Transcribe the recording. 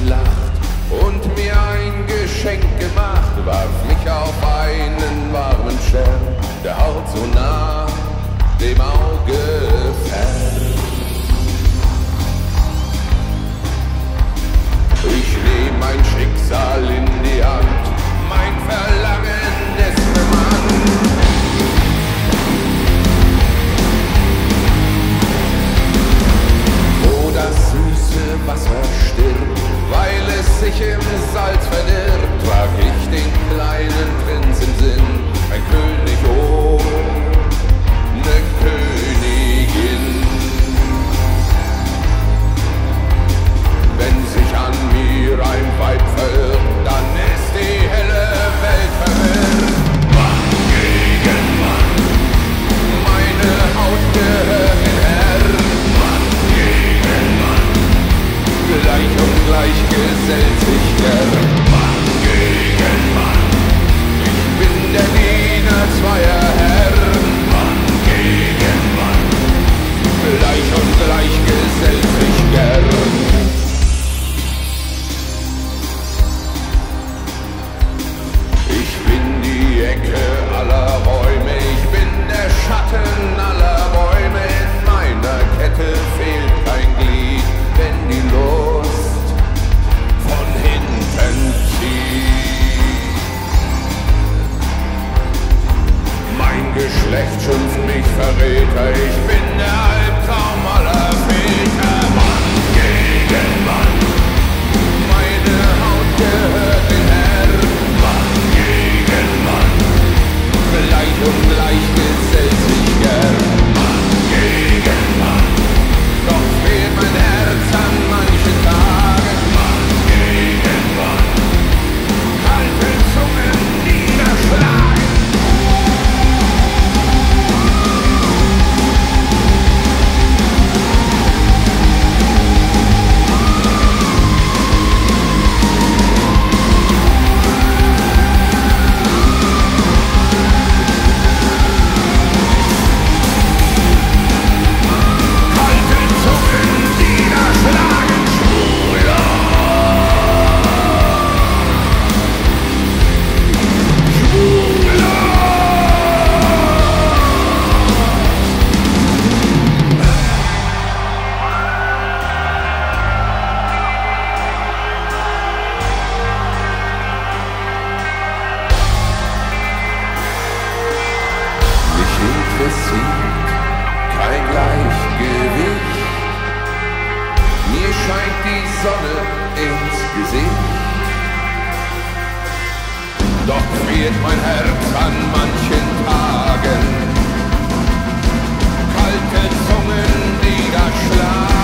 gelacht und mir ein Geschenk gemacht, warf mich auf einen warmen Stern, der Haut so nah dem Auge fern. Ich nehm mein Schicksal in die Hand, mein Verlangen ist bemannt. Wo das süße Wasser stirbt, weil es sich im Salz verdirbt, trag ich den kleinen Prinz im Sinn, ein König, oh, ne Königin. Wenn sich an mir ein Weib verirrt, dann ist die helle Welt verwirrt. Mann gegen Mann, meine Haut gehört dem Herrn. Mann gegen Mann, gleich und gleich gesellt sich gern. Mann gegen Mann, ich bin der Diener zweier Herren. Mann gegen Mann, gleich und gleich gesellt sich gern. Aller Räume, ich bin der Schatten aller Bäume, in meiner Kette fehlt kein Glied, wenn die Lust von hinten zieht. Mein Geschlecht schimpft mich Verräter, ich bin der Albtraum aller Väter. Mann gegen Mann, meine Haut gehört dem Herrn. Mann gegen Mann, gleich und gleich gesellt sich gern. Mann gegen Mann, doch fehlt mein Herz an manchen Tagen. Mann gegen Mann, kalte Zungen niederschlagen. Kein Gleichgewicht, mir scheint die Sonne ins Gesicht, doch friert mein Herz an manchen Tagen, kalte Zungen, die da schlagen.